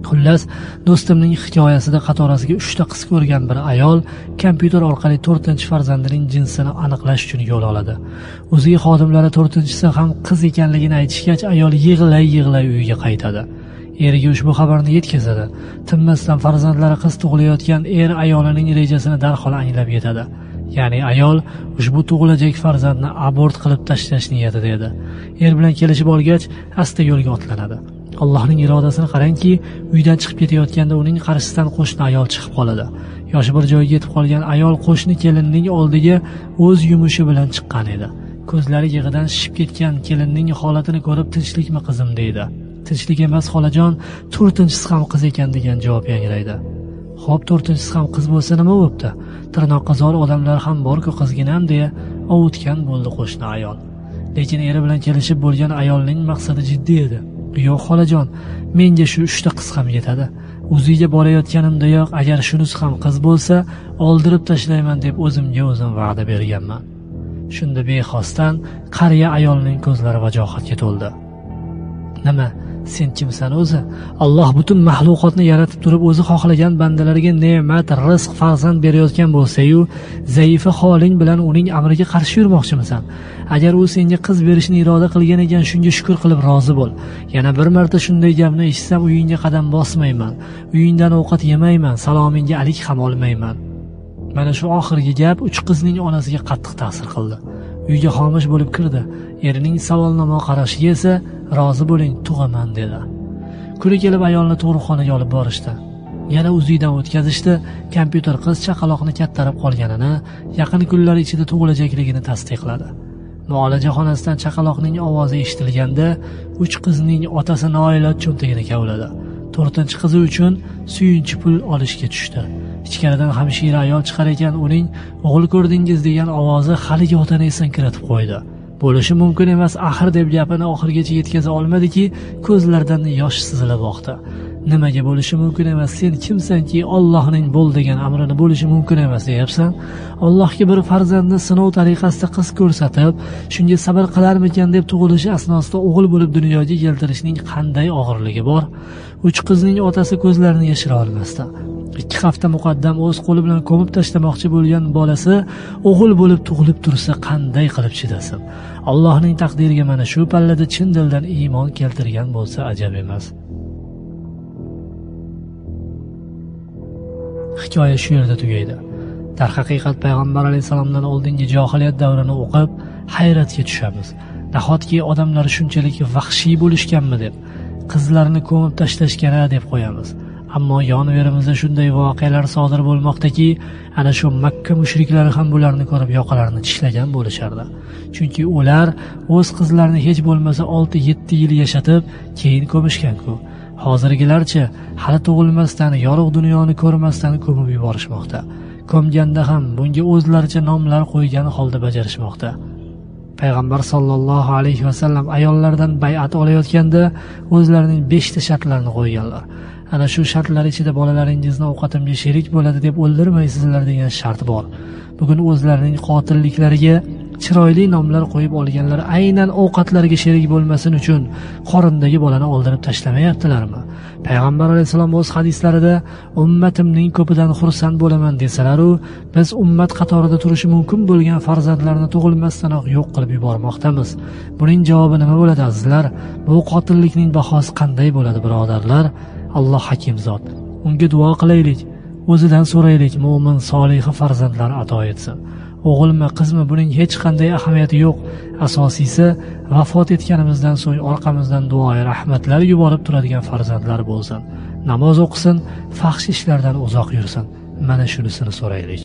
Xullas, do'stimning hikoyasida qatorasiga 3 ta qiz ko'rgan bir ayol kompyuter orqali 4-farzandining jinsini aniqlash uchun yo'l oladi. O'ziga xodimlari 4-si ham qiz ekanligini aytishgach, ayol yig'lay uyiga qaytadi. Eriga ushbu xabarni yetkazadi. Tinmasdan farzandlari qiz tug'ilayotgan ayolining rejasini darhol anglab yetadi. Ya'ni ayol ushbu tug'ilajak farzandni abort qilib tashlash niyatida edi. Bilan kelishib olgach, asta yo'lga otlanadi. Allohning irodasini qarangki, uydan chiqib ketayotganda uning qarshisidan qo'shni ayol chiqib qoladi. Yoshi bir joyga yetib qolgan ayol qo'shni kelinning oldiga o'z yumushi bilan chiqqan edi. Ko'zlari yig'idan shishib ketgan kelinning holatini ko'rib, "Tinchlikmi qizim?" deydi. "Tinchlik emas, xolajon, 4-si ham qiz ekan" degan javob yangraydi. "Xo'p, 4-si ham qiz bo'lsa nima bo'pti? Tirnoqqa zo'r odamlar ham bor-ku, qizginam" deya ovutgan bo'ldi qo'shni ayol. Lekin eri bilan kelishib bo'lgan ayolning maqsadi jiddiy edi. "Yo'q, xolajon, menga shu 3 ta qiz ham yetadi. O'ziga borayotganimdayoq agar shunisi ham qiz bo'lsa, oldirib tashlayman deb o'zimga o'zim va'da berganman." Shunda bexosdan qariya ayolning ko'zlari vajohatga to'ldi. "Nima? Sen kimsan o'zi? Alloh butun mahluqotni yaratib turib o'zi xohlagan bandalariga ne'mat, rizq, farzand berayotgan bo'lsa-yu, zaifa holing bilan uning amriga qarshi yurmoqchimisan? Agar u senga qiz berishni iroda qilgan ekan, shunga shukr qilib rozi bo'l. Yana bir marta shunday gapni eshitsam, uyingga qadam bosmayman, uyingdan ovqat yemayman, salomingga alik ham olmayman." Mana shu oxirgi gap 3 qizning onasiga qattiq ta'sir qildi. Uyga xomush bo'lib kirdi. Erining savolnamo qarashiga esa "Rozi bo'ling, tug'aman" dedi. Kuni kelib ayolni tug'ruqxonaga olib borishdi. Yana uzidan o'tkazishdi. Kompyuter qiz chaqaloqni kattarib qolganini, yaqin kunlar ichida tug'ilajakligini tasdiqladi. Muolaja xonasidan chaqaloqning ovozi eshitilganda, 3 qizning otasi noiloj cho'ntagini kavladi. 4-chi qizi uchun suyunchi pul olishga tushdi. Ichkaridan hamshira ayol chiqar ekan, uning "O'g'il ko'rdingiz" degan ovozi haligi otani esankiratib qo'ydi. "Bo'lishi mumkin emas, axir" deb gapini oxirigacha yetkaza olmadiki, ko'zlaridan yosh sizilib oqdi. "Nimaga bo'lishi mumkin emas? Sen kimsanki Allohning bo'l degan amrini bo'lishi mumkin emas deyapsan? Allohga bir farzandni sinov tariqasida qiz ko'rsatib, shunga sabr qilarmikan deb tug'ilishi asnosida o'g'il bo'lib dunyoga keltirishning qanday og'irligi bor?" 3 qizning otasi ko'zlarini yashira olmasdi. 2 hafta muqaddam o'z qo'li bilan ko'mib tashlamoqchi bo'lgan bolasi o'g'il bo'lib tug'ilib tursa qanday qilib chidasin? Allohning taqdiriga mana shu pallada chin dildan iymon keltirgan bo'lsa ajab emas. Hikoya shu yerda tugaydi. Darhaqiqat payg'ambar alayhisalomdan oldingi johiliyat davrini o'qib hayratga tushamiz. Nahotki odamlar shunchalik vahshiy bo'lishganmi deb, qizlarni ko'mib tashlashgani deb qo'yamiz. Ammo yon-verimizda shunday voqealar sodir bo'lmoqdaki, ana shu Makka mushriklari ham bularni ko'rib yoqalarini tishlagan bo'lishardi. Chunki ular o'z qizlarini hech bo'lmasa 6-7 yil yashatib, keyin ko'mishgan-ku. Hozirgilarcha hali tug'ilmasdan, yorug' dunyoni ko'rmasdan ko'mib yuborishmoqda. Ko'mganda ham bunga o'zlaricha nomlar qo'ygan holda bajarishmoqda. Payg'ambar sollallohu alayhi vasallam ayollardan bay'at olayotganda o'zlarining 5 ta shartlarini qo'yganlar. Ana shu shartlar ichida bolalaringizni ovqatimga sherik bo'ladi deb o'ldirmaysizlar degan shart bor. Bugun o'zlarining qotilliklariga chiroyli nomlar qo'yib olganlar aynan ovqatlariga sherik bo'lmasin uchun qorindagi bolani o'ldirib tashlamayaptilarmi? Payg'ambar alayhisalom o'z hadislarida ummatimning ko'pidan xursand bo'laman desalar-u, biz ummat qatorida turishi mumkin bo'lgan farzandlarni tug'ilmasdanoq yo'q qilib yubormoqdamiz. Buning javobi nima bo'ladi azizlar? Bu qotillikning bahosi qanday bo'ladi birodarlar? Alloh hakim zot. Unga duo qilaylik. O'zidan so'raylik, mo'min solihi farzandlar ato etsin. O'g'ilmi, qizmi, buning hech qanday ahamiyati yo'q. Asosiysi vafot etganimizdan so'ng orqamizdan duoyi rahmatlar yuborib turadigan farzandlar bo'lsin. Namoz o'qisin, fahsh ishlardan uzoq yursin. Mana shunisini so'raylik.